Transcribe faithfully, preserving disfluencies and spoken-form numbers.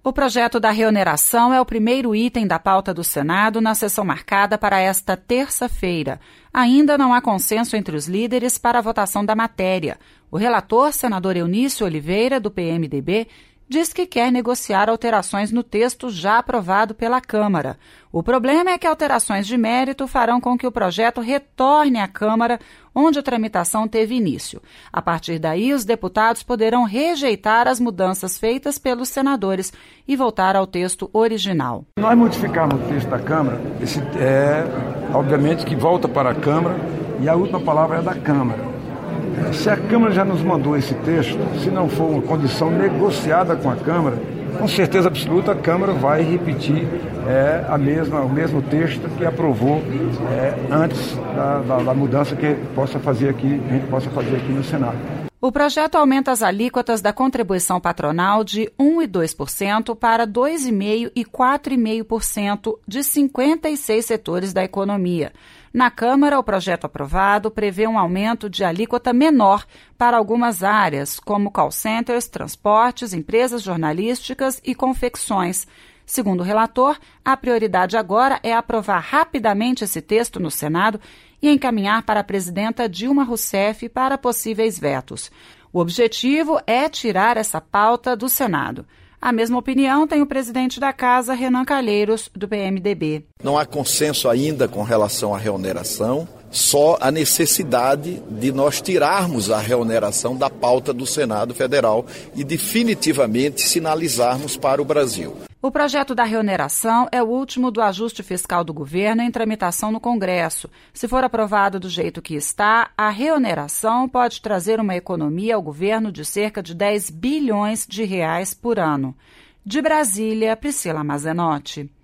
O projeto da reoneração é o primeiro item da pauta do Senado na sessão marcada para esta terça-feira. Ainda não há consenso entre os líderes para a votação da matéria. O relator, senador Eunício Oliveira, do P M D B, diz que quer negociar alterações no texto já aprovado pela Câmara. O problema é que alterações de mérito farão com que o projeto retorne à Câmara, onde a tramitação teve início. A partir daí, os deputados poderão rejeitar as mudanças feitas pelos senadores e voltar ao texto original. Nós modificarmos o texto da Câmara, esse é, obviamente que volta para a Câmara e a última palavra é da Câmara. Se a Câmara já nos mandou esse texto, se não for uma condição negociada com a Câmara, com certeza absoluta a Câmara vai repetir é, a mesma, o mesmo texto que aprovou é, antes da, da, da mudança que possa fazer aqui, a gente possa fazer aqui no Senado. O projeto aumenta as alíquotas da contribuição patronal de um vírgula dois por cento para dois vírgula cinco por cento e quatro vírgula cinco por cento de cinquenta e seis setores da economia. Na Câmara, o projeto aprovado prevê um aumento de alíquota menor para algumas áreas, como call centers, transportes, empresas jornalísticas e confecções. Segundo o relator, a prioridade agora é aprovar rapidamente esse texto no Senado e encaminhar para a presidenta Dilma Rousseff para possíveis vetos. O objetivo é tirar essa pauta do Senado. A mesma opinião tem o presidente da Casa, Renan Calheiros, do P M D B. Não há consenso ainda com relação à reoneração, só a necessidade de nós tirarmos a reoneração da pauta do Senado Federal e definitivamente sinalizarmos para o Brasil. O projeto da reoneração é o último do ajuste fiscal do governo em tramitação no Congresso. Se for aprovado do jeito que está, a reoneração pode trazer uma economia ao governo de cerca de dez bilhões de reais por ano. De Brasília, Priscila Mazenotti.